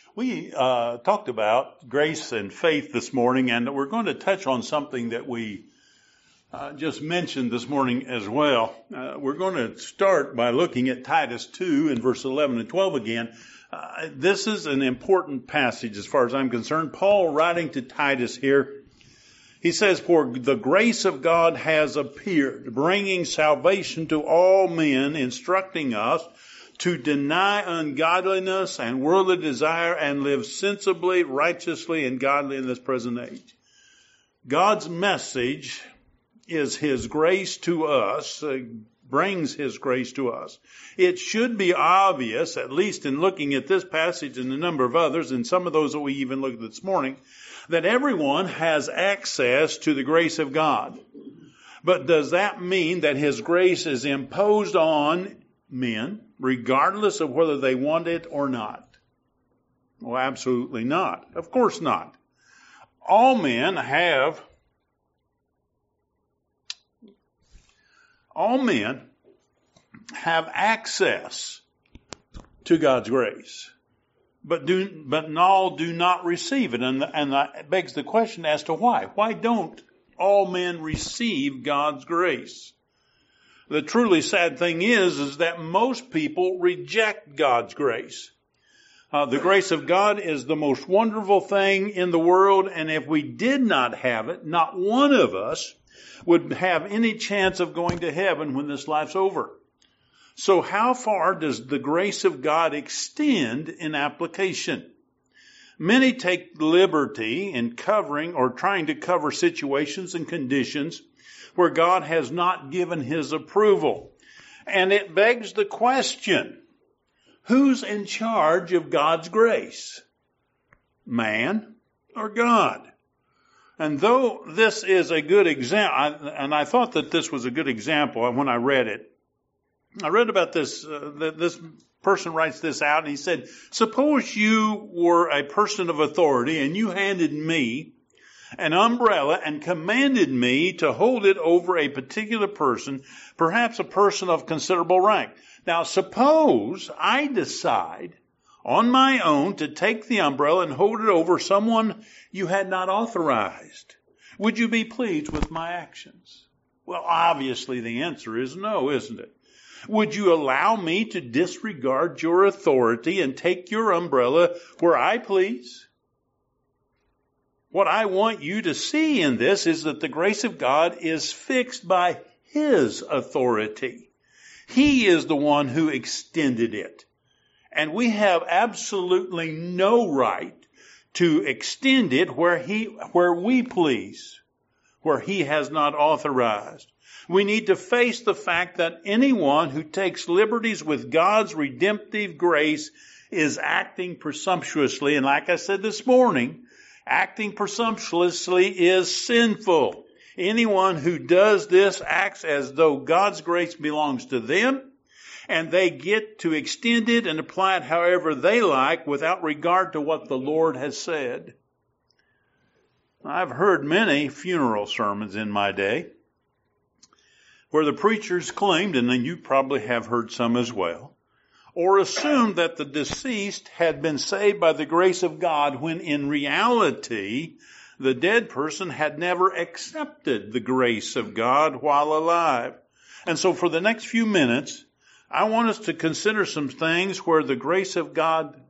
We talked about grace and faith this morning, and we're going to touch on something that we just mentioned this morning as well. We're going to start by looking at Titus 2 in verse 11 and 12 again. This is an important passage as far as I'm concerned. Paul writing to Titus here, he says, "For the grace of God has appeared, bringing salvation to all men, instructing us to deny ungodliness and worldly desire and live sensibly, righteously, and godly in this present age." God's message is His grace to us, brings His grace to us. It should be obvious, at least in looking at this passage and a number of others, and some of those that we even looked at this morning, that everyone has access to the grace of God. But does that mean that His grace is imposed on men, regardless of whether they want it or not? Well, absolutely not. Of course not. All men have access to God's grace, but all do not receive it. And that begs the question as to why. Why don't all men receive God's grace? The truly sad thing is that most people reject God's grace. The grace of God is the most wonderful thing in the world, and if we did not have it, not one of us would have any chance of going to heaven when this life's over. So how far does the grace of God extend in application? Many take liberty in covering or trying to cover situations and conditions where God has not given His approval. And it begs the question, who's in charge of God's grace? Man or God? And though this is a good example, and I thought that this was a good example when I read it. I read about this, this person writes this out, and he said, suppose you were a person of authority and you handed me an umbrella and commanded me to hold it over a particular person, perhaps a person of considerable rank. Now, suppose I decide on my own to take the umbrella and hold it over someone you had not authorized. Would you be pleased with my actions? Well, obviously the answer is no, isn't it? Would you allow me to disregard your authority and take your umbrella where I please? What I want you to see in this is that the grace of God is fixed by His authority. He is the one who extended it. And we have absolutely no right to extend it where we please, where He has not authorized. We need to face the fact that anyone who takes liberties with God's redemptive grace is acting presumptuously. And like I said this morning, acting presumptuously is sinful. Anyone who does this acts as though God's grace belongs to them, and they get to extend it and apply it however they like without regard to what the Lord has said. I've heard many funeral sermons in my day where the preachers claimed, and then you probably have heard some as well, or assumed that the deceased had been saved by the grace of God when in reality the dead person had never accepted the grace of God while alive. And so for the next few minutes, I want us to consider some things where the grace of God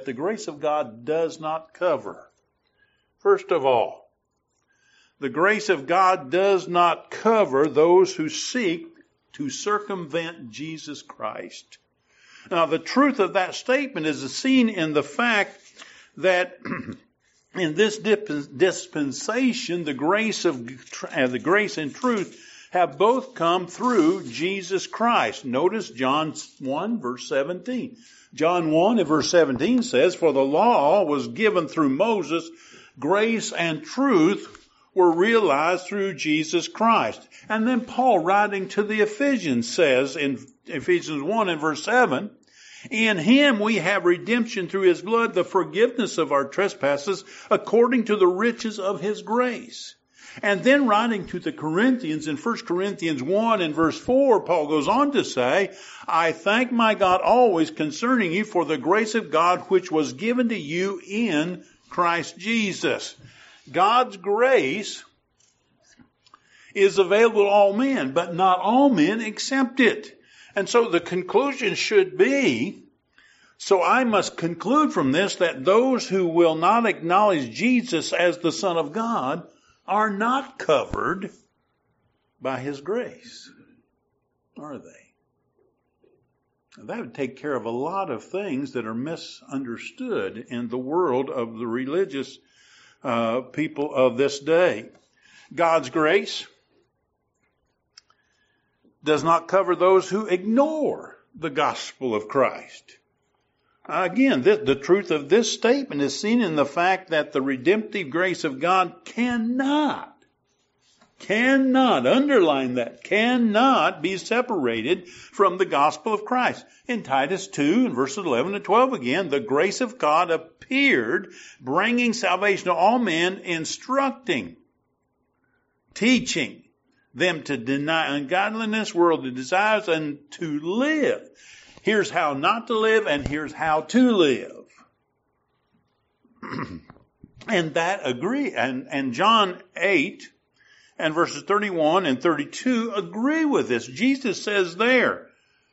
does not cover. First of all, the grace of God does not cover those who seek to circumvent Jesus Christ. Now, the truth of that statement is seen in the fact that in this dispensation, the grace and truth have both come through Jesus Christ. Notice John 1, verse 17. John 1 and verse 17 says, "For the law was given through Moses, grace and truth were realized through Jesus Christ." And then Paul, writing to the Ephesians, says in Ephesians 1 and verse 7, "In Him we have redemption through His blood, the forgiveness of our trespasses, according to the riches of His grace." And then writing to the Corinthians in 1 Corinthians 1 and verse 4, Paul goes on to say, I thank my God always concerning you for the grace of God which was given to you in Christ Jesus. God's grace is available to all men, but not all men accept it. And so the conclusion should be, so I must conclude from this that those who will not acknowledge Jesus as the Son of God are not covered by His grace, are they? That would take care of a lot of things that are misunderstood in the world of the religious people of this day. God's grace does not cover those who ignore the gospel of Christ. Again, the truth of this statement is seen in the fact that the redemptive grace of God cannot, underline that, cannot be separated from the gospel of Christ. In Titus 2, in verses 11 and 12 again, the grace of God appeared, bringing salvation to all men, instructing, teaching them to deny ungodliness, worldly desires, and to live. Here's how not to live, and here's how to live. And that agree. And John 8 and verses 31 and 32 agree with this. Jesus says there,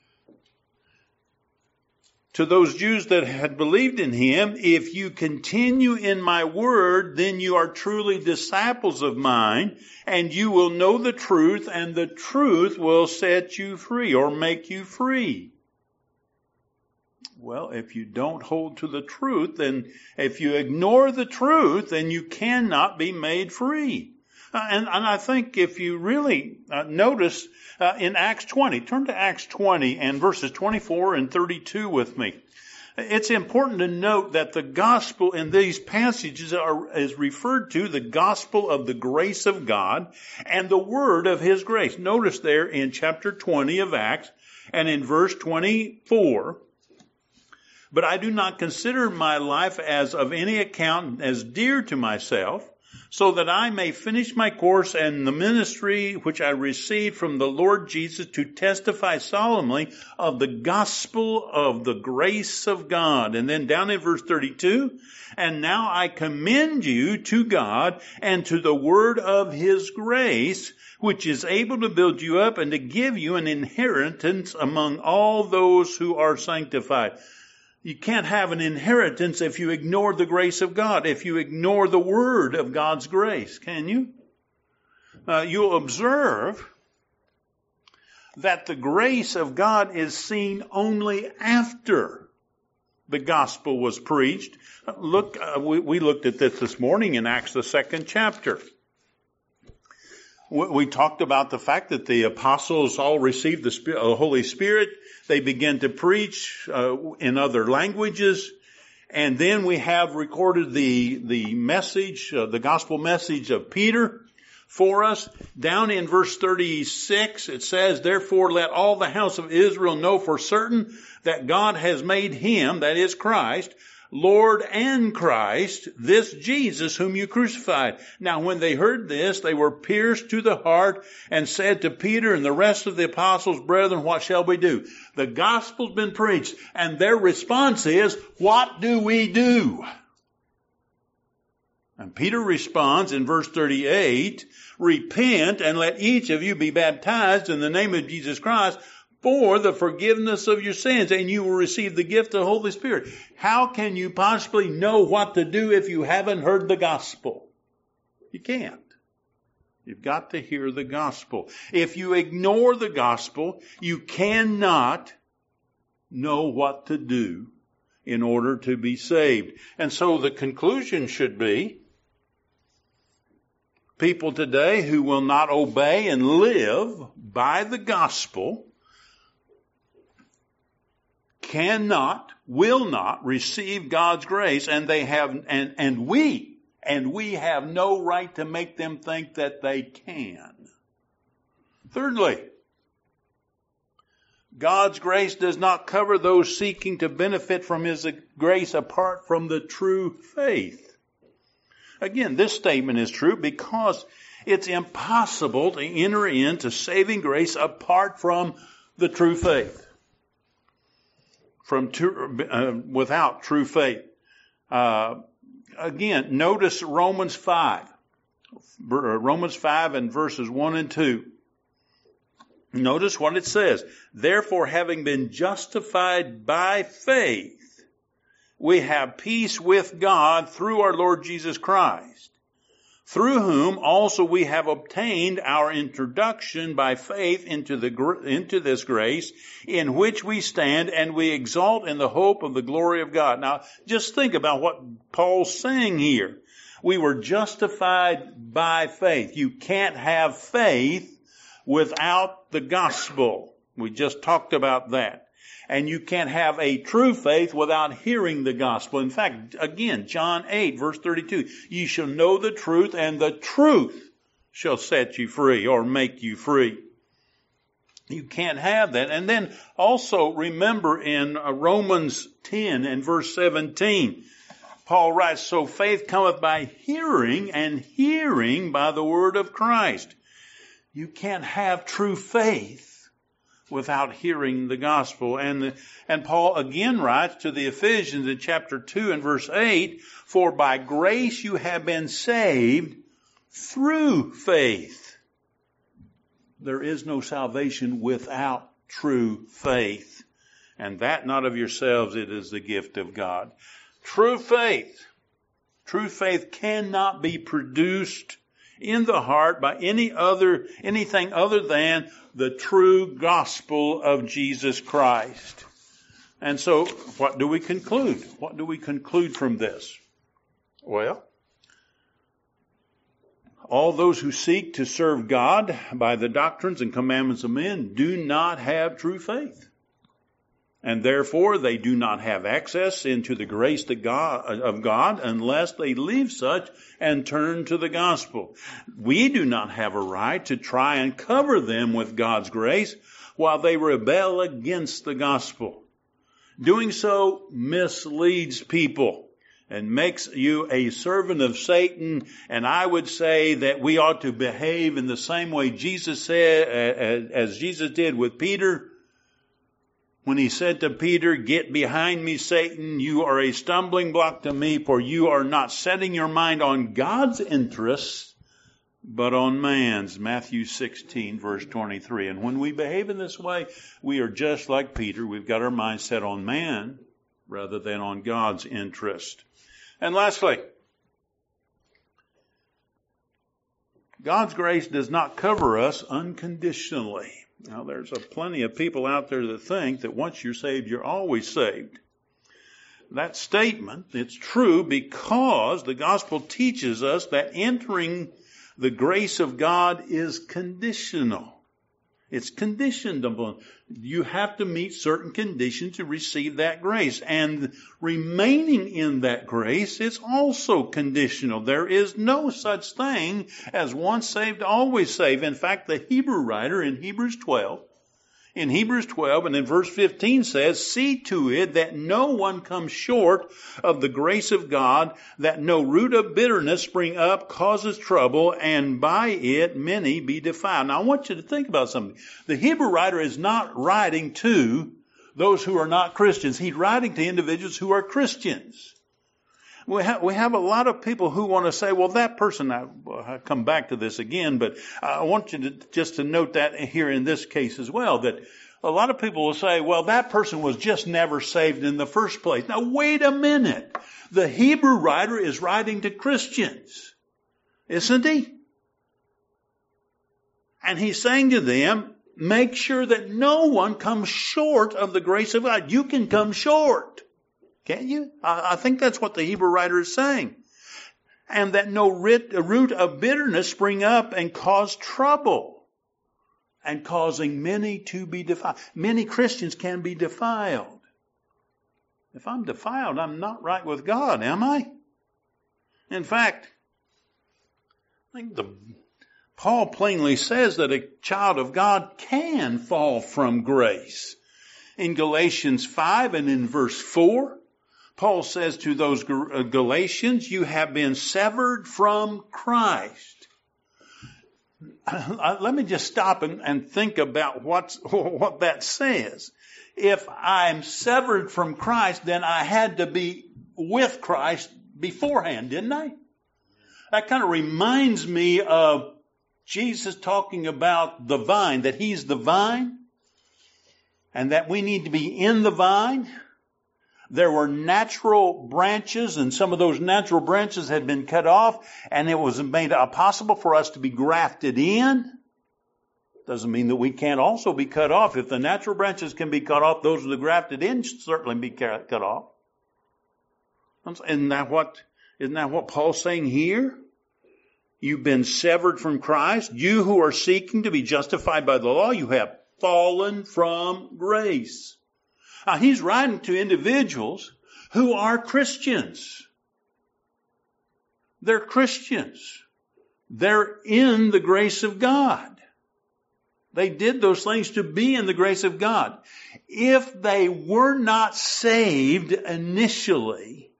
to those Jews that had believed in Him, if you continue in my word, then you are truly disciples of mine, and you will know the truth, and the truth will set you free or make you free. Well, if you don't hold to the truth, then if you ignore the truth, then you cannot be made free. And I think if you really notice in Acts 20, turn to Acts 20 and verses 24 and 32 with me. It's important to note that the gospel in these passages is referred to the gospel of the grace of God and the word of His grace. Notice there in chapter 20 of Acts and in verse 24, but I do not consider my life as of any account as dear to myself, so that I may finish my course and the ministry which I received from the Lord Jesus to testify solemnly of the gospel of the grace of God. And then down in verse 32, and now I commend you to God and to the word of His grace, which is able to build you up and to give you an inheritance among all those who are sanctified. You can't have an inheritance if you ignore the grace of God, if you ignore the word of God's grace, can you? You'll observe that the grace of God is seen only after the gospel was preached. Look, we looked at this morning in Acts, the 2nd chapter. We talked about the fact that the apostles all received the Holy Spirit. They began to preach in other languages. And then we have recorded the message, the gospel message of Peter for us. Down in verse 36, it says, therefore let all the house of Israel know for certain that God has made Him, that is Christ, Lord and Christ, this Jesus whom you crucified. Now when they heard this, they were pierced to the heart and said to Peter and the rest of the apostles, brethren, what shall we do? The gospel's been preached, and their response is, what do we do? And Peter responds in verse 38, repent and let each of you be baptized in the name of Jesus Christ for the forgiveness of your sins, and you will receive the gift of the Holy Spirit. How can you possibly know what to do if you haven't heard the gospel? You can't. You've got to hear the gospel. If you ignore the gospel, you cannot know what to do in order to be saved. And so the conclusion should be, people today who will not obey and live by the gospel will not receive God's grace, and they have, and we have no right to make them think that they can. Thirdly, God's grace does not cover those seeking to benefit from His grace apart from the true faith. Again, this statement is true because It's impossible to enter into saving grace apart from the true faith. Without true faith. Again, notice Romans 5. Romans 5 and verses 1 and 2. Notice what it says. Therefore, having been justified by faith, we have peace with God through our Lord Jesus Christ, through whom also we have obtained our introduction by faith into this grace in which we stand, and we exalt in the hope of the glory of God. Now, just think about what Paul's saying here. We were justified by faith. You can't have faith without the gospel. We just talked about that. And you can't have a true faith without hearing the gospel. In fact, again, John 8, verse 32, you shall know the truth, and the truth shall set you free or make you free. You can't have that. And then also remember in Romans 10 and verse 17, Paul writes, so faith cometh by hearing, and hearing by the word of Christ. You can't have true faith without hearing the gospel. And Paul again writes to the Ephesians in chapter 2 and verse 8, for by grace you have been saved through faith. There is no salvation without true faith. And that not of yourselves, it is the gift of God. True faith cannot be produced in the heart by anything other than the true gospel of Jesus Christ. And so, what do we conclude? What do we conclude from this? Well, all those who seek to serve God by the doctrines and commandments of men do not have true faith. And therefore, they do not have access into the grace of God unless they leave such and turn to the gospel. We do not have a right to try and cover them with God's grace while they rebel against the gospel. Doing so misleads people and makes you a servant of Satan. And I would say that we ought to behave in the same way Jesus said, as Jesus did with Peter. When he said to Peter, get behind me, Satan, you are a stumbling block to me, for you are not setting your mind on God's interests, but on man's. Matthew 16, verse 23. And when we behave in this way, we are just like Peter. We've got our mind set on man rather than on God's interest. And lastly, God's grace does not cover us unconditionally. Now, there's plenty of people out there that think that once you're saved, you're always saved. That statement, it's true because the gospel teaches us that entering the grace of God is conditional. It's conditioned upon. You have to meet certain conditions to receive that grace. And remaining in that grace is also conditional. There is no such thing as once saved, always saved. In fact, the Hebrew writer in Hebrews 12 and in verse 15 says, see to it that no one comes short of the grace of God, that no root of bitterness spring up, causes trouble, and by it many be defiled. Now I want you to think about something. The Hebrew writer is not writing to those who are not Christians. He's writing to individuals who are Christians. We have a lot of people who want to say, well, that person, I'll come back to this again, but I want you to note that here in this case as well, that a lot of people will say, well, that person was just never saved in the first place. Now, wait a minute. The Hebrew writer is writing to Christians, isn't he? And he's saying to them, make sure that no one comes short of the grace of God. You can come short. Can't you? I think that's what the Hebrew writer is saying. And that no root of bitterness spring up and cause trouble, and causing many to be defiled. Many Christians can be defiled. If I'm defiled, I'm not right with God, am I? In fact, I think Paul plainly says that a child of God can fall from grace. In Galatians 5 and in verse 4, Paul says to those Galatians, you have been severed from Christ. let me just stop and think about what that says. If I'm severed from Christ, then I had to be with Christ beforehand, didn't I? That kind of reminds me of Jesus talking about the vine, that He's the vine, and that we need to be in the vine. There were natural branches, and some of those natural branches had been cut off, and it was made possible for us to be grafted in. Doesn't mean that we can't also be cut off. If the natural branches can be cut off, those of the grafted in should certainly be cut off. Isn't that what Paul's saying here? You've been severed from Christ. You who are seeking to be justified by the law, you have fallen from grace. Now, he's writing to individuals who are Christians. They're Christians. They're in the grace of God. They did those things to be in the grace of God. If they were not saved initially,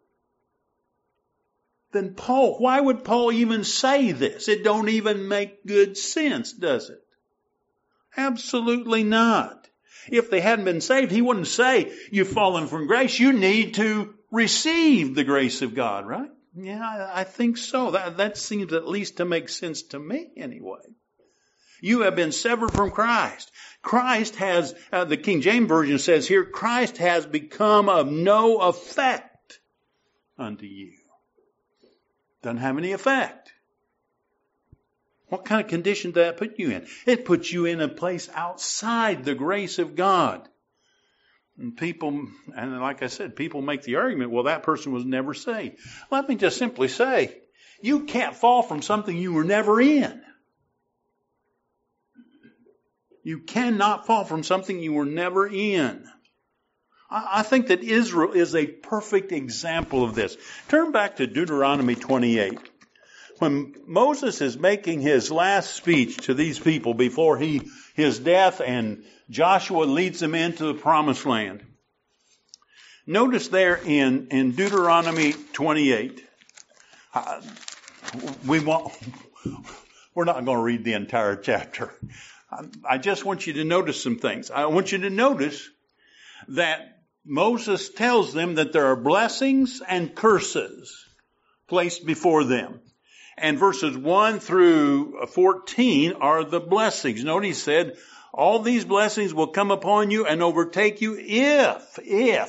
then why would Paul even say this? It don't even make good sense, does it? Absolutely not. If they hadn't been saved, he wouldn't say, you've fallen from grace. You need to receive the grace of God, right? Yeah, I think so. That seems at least to make sense to me anyway. You have been severed from Christ. Christ has, the King James Version says here, Christ has become of no effect unto you. Doesn't have any effect. What kind of condition did that put you in? It puts you in a place outside the grace of God. And like I said, people make the argument, well, that person was never saved. Let me just simply say, you can't fall from something you were never in. You cannot fall from something you were never in. I think that Israel is a perfect example of this. Turn back to Deuteronomy 28. When Moses is making his last speech to these people before his death and Joshua leads them into the promised land. Notice there in Deuteronomy 28, we're not going to read the entire chapter. I just want you to notice some things. I want you to notice that Moses tells them that there are blessings and curses placed before them. And verses 1 through 14 are the blessings. Note he said, all these blessings will come upon you and overtake you if.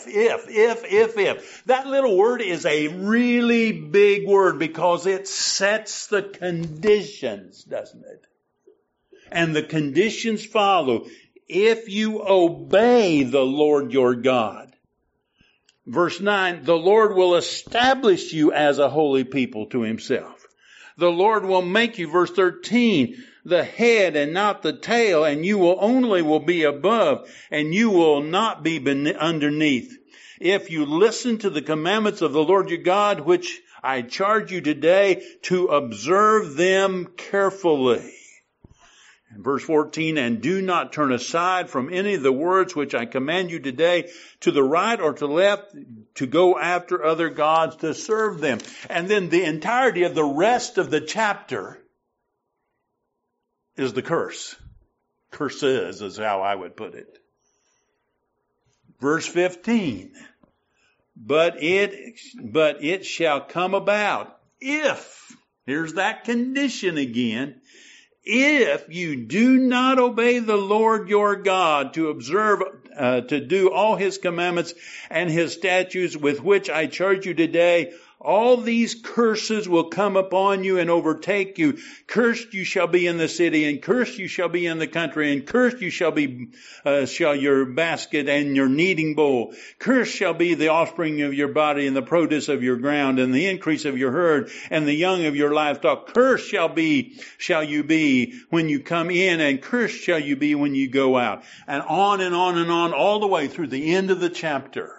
That little word is a really big word because it sets the conditions, doesn't it? And the conditions follow. If you obey the Lord your God. Verse 9, the Lord will establish you as a holy people to Himself. The Lord will make you, verse 13, the head and not the tail, and you will be above, and you will not be underneath. If you listen to the commandments of the Lord your God, which I charge you today, to observe them carefully. And verse 14, and do not turn aside from any of the words which I command you today, to the right or to the left, to go after other gods to serve them. And then the entirety of the rest of the chapter is the curse. Curses is how I would put it. Verse 15, but it shall come about if, here's that condition again, if you do not obey the Lord your God to observe, to do all His commandments and His statutes with which I charge you today, all these curses will come upon you and overtake you. Cursed you shall be in the city, and cursed you shall be in the country, and cursed you shall your basket and your kneading bowl. Cursed shall be the offspring of your body, and the produce of your ground, and the increase of your herd, and the young of your livestock. Cursed shall you be when you come in, and cursed shall you be when you go out. And on and on and on, all the way through the end of the chapter.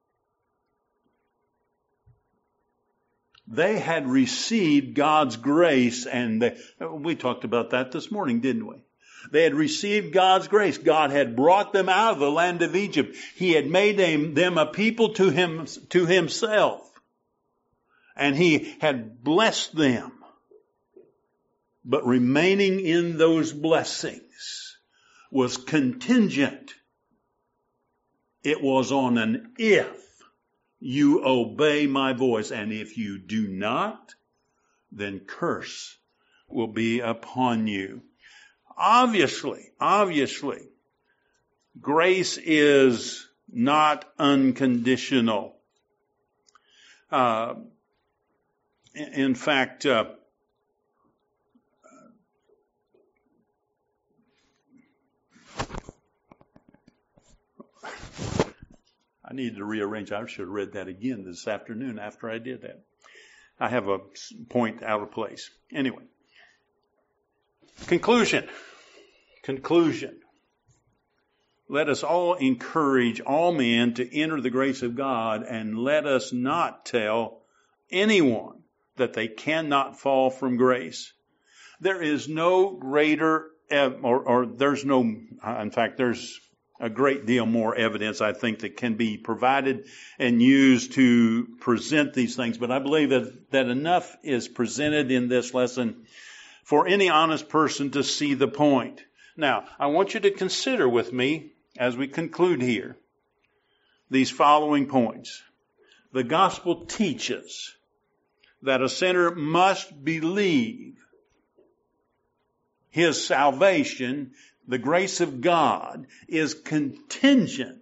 They had received God's grace, and we talked about that this morning, didn't we? They had received God's grace. God had brought them out of the land of Egypt. He had made them a people to Himself. And He had blessed them. but remaining in those blessings was contingent. It was on an if you obey my voice, and if you do not, then curse will be upon you. Obviously, grace is not unconditional. In fact, I needed to rearrange. I should have read that again this afternoon after I did that. I have a point out of place. Anyway. Conclusion. Let us all encourage all men to enter the grace of God, and let us not tell anyone that they cannot fall from grace. There is no greater, there's a great deal more evidence, I think, that can be provided and used to present these things. But I believe that enough is presented in this lesson for any honest person to see the point. Now, I want you to consider with me, as we conclude here, these following points. The gospel teaches that a sinner must believe his salvation, the grace of God, is contingent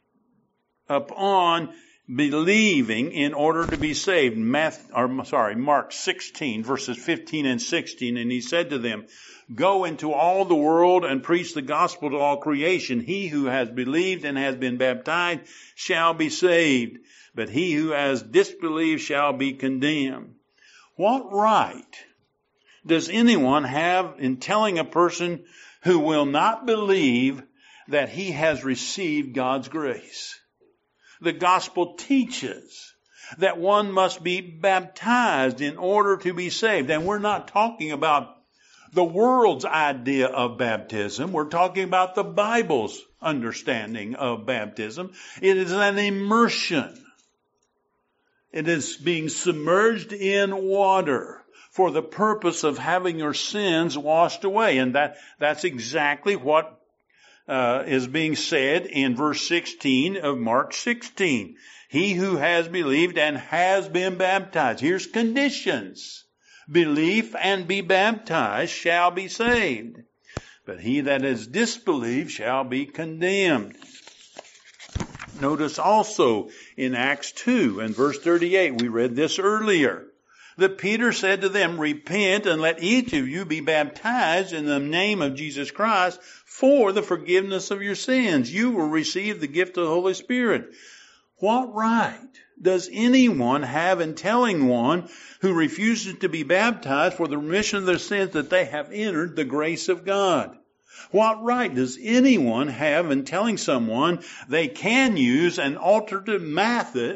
upon believing in order to be saved. Mark 16, verses 15 and 16. And he said to them, "Go into all the world and preach the gospel to all creation. He who has believed and has been baptized shall be saved, but he who has disbelieved shall be condemned." What right does anyone have in telling a person who will not believe that he has received God's grace? The gospel teaches that one must be baptized in order to be saved. And we're not talking about the world's idea of baptism. We're talking about the Bible's understanding of baptism. It is an immersion. It is being submerged in water for the purpose of having your sins washed away. And that's exactly what is being said in verse 16 of Mark 16. He who has believed and has been baptized. Here's conditions. Belief and be baptized shall be saved. But he that has disbelieved shall be condemned. Notice also in Acts 2 and verse 38, we read this earlier, that Peter said to them, "Repent and let each of you be baptized in the name of Jesus Christ for the forgiveness of your sins. You will receive the gift of the Holy Spirit." What right does anyone have in telling one who refuses to be baptized for the remission of their sins that they have entered the grace of God? What right does anyone have in telling someone they can use an alternate method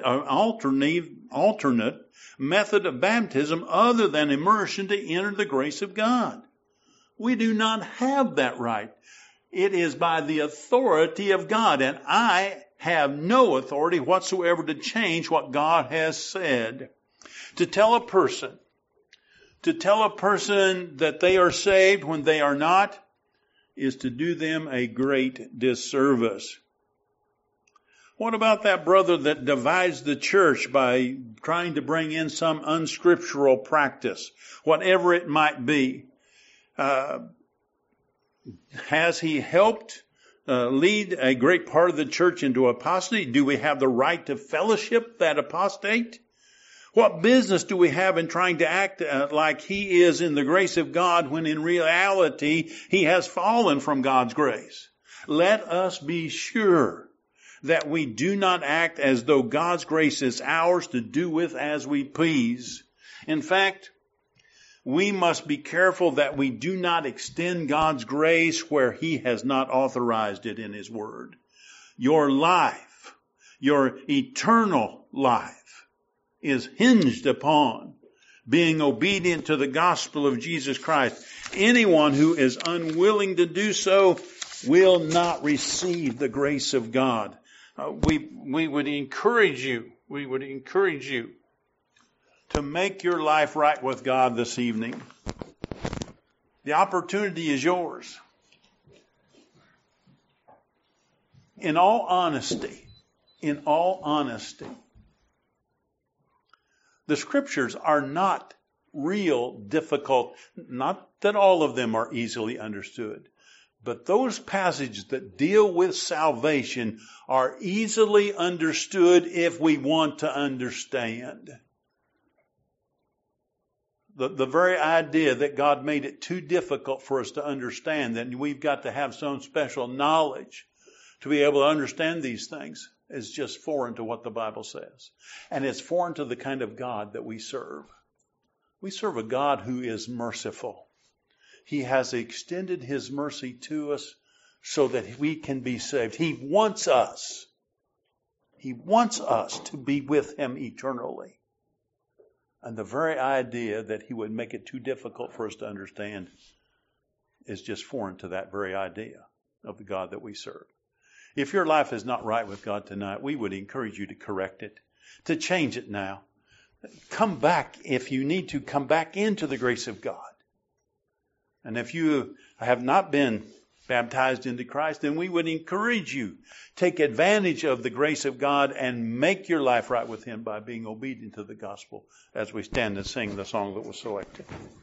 of baptism other than immersion to enter the grace of God? We do not have that right. It is by the authority of God, and I have no authority whatsoever to change what God has said. To tell a person that they are saved when they are not is to do them a great disservice. What about that brother that divides the church by trying to bring in some unscriptural practice, whatever it might be? Has he helped lead a great part of the church into apostasy? Do we have the right to fellowship that apostate? What business do we have in trying to act like he is in the grace of God when in reality he has fallen from God's grace? Let us be sure that we do not act as though God's grace is ours to do with as we please. In fact, we must be careful that we do not extend God's grace where he has not authorized it in his word. Your life, your eternal life, is hinged upon being obedient to the gospel of Jesus Christ. Anyone who is unwilling to do so will not receive the grace of God. We would encourage you to make your life right with God this evening. The opportunity is yours. In all honesty, the Scriptures are not real difficult. Not that all of them are easily understood, but those passages that deal with salvation are easily understood if we want to understand. The very idea that God made it too difficult for us to understand, that we've got to have some special knowledge to be able to understand these things, is just foreign to what the Bible says. And it's foreign to the kind of God that we serve. We serve a God who is merciful. He has extended His mercy to us so that we can be saved. He wants us to be with Him eternally. And the very idea that He would make it too difficult for us to understand is just foreign to that very idea of the God that we serve. If your life is not right with God tonight, we would encourage you to correct it, to change it now. Come back if you need to. Come back into the grace of God. And if you have not been baptized into Christ, then we would encourage you. Take advantage of the grace of God and make your life right with Him by being obedient to the gospel as we stand and sing the song that was selected.